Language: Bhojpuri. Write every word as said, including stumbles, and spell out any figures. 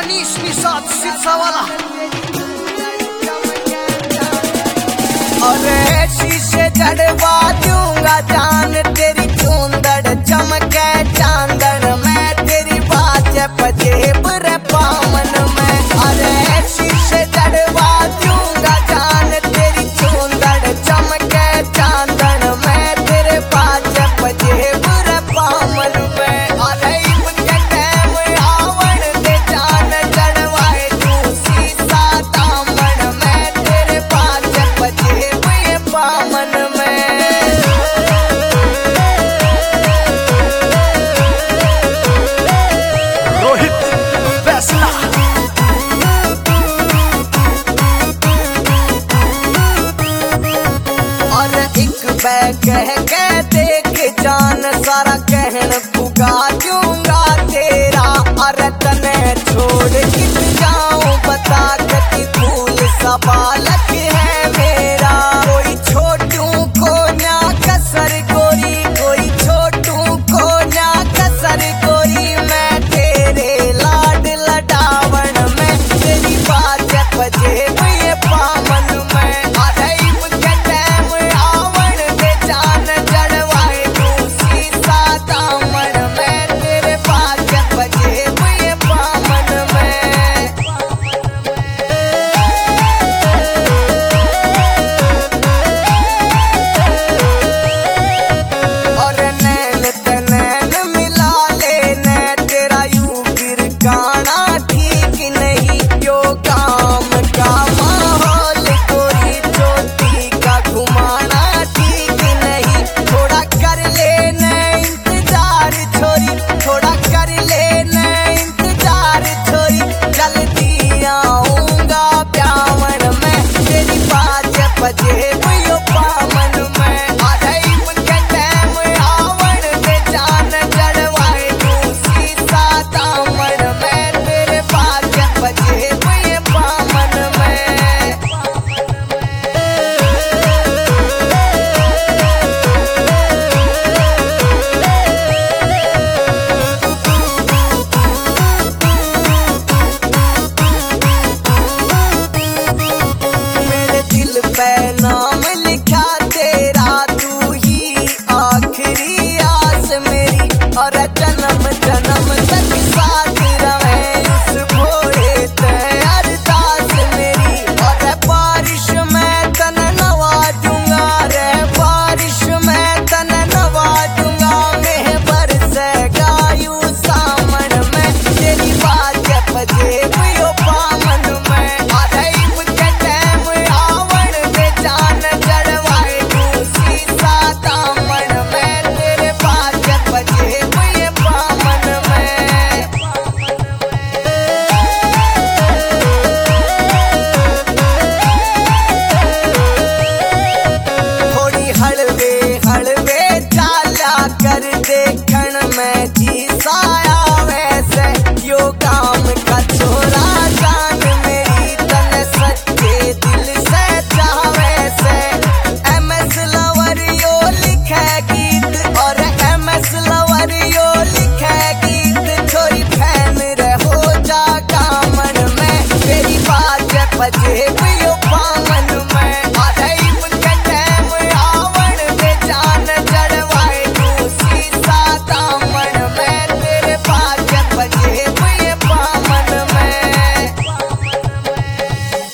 मनीष निषाद सिरसावाला। अरे शीशे जड़वा दूंगा जान तेरी चूंदड़ चमके चांदन में तेरी बात पजेब रे पावन में। अरे शीशे जड़वा दूंगा जान तेरी चूंदड़ चमके चांदन में तेरे बात पजेब रे पावन में। अरे इनके टाइम आवन दे जान जड़वाए तू सीसा दामन में तेरे बात पजेब ये पावन में। रोहित फैसला। और एक बैग कह के देख जान सारा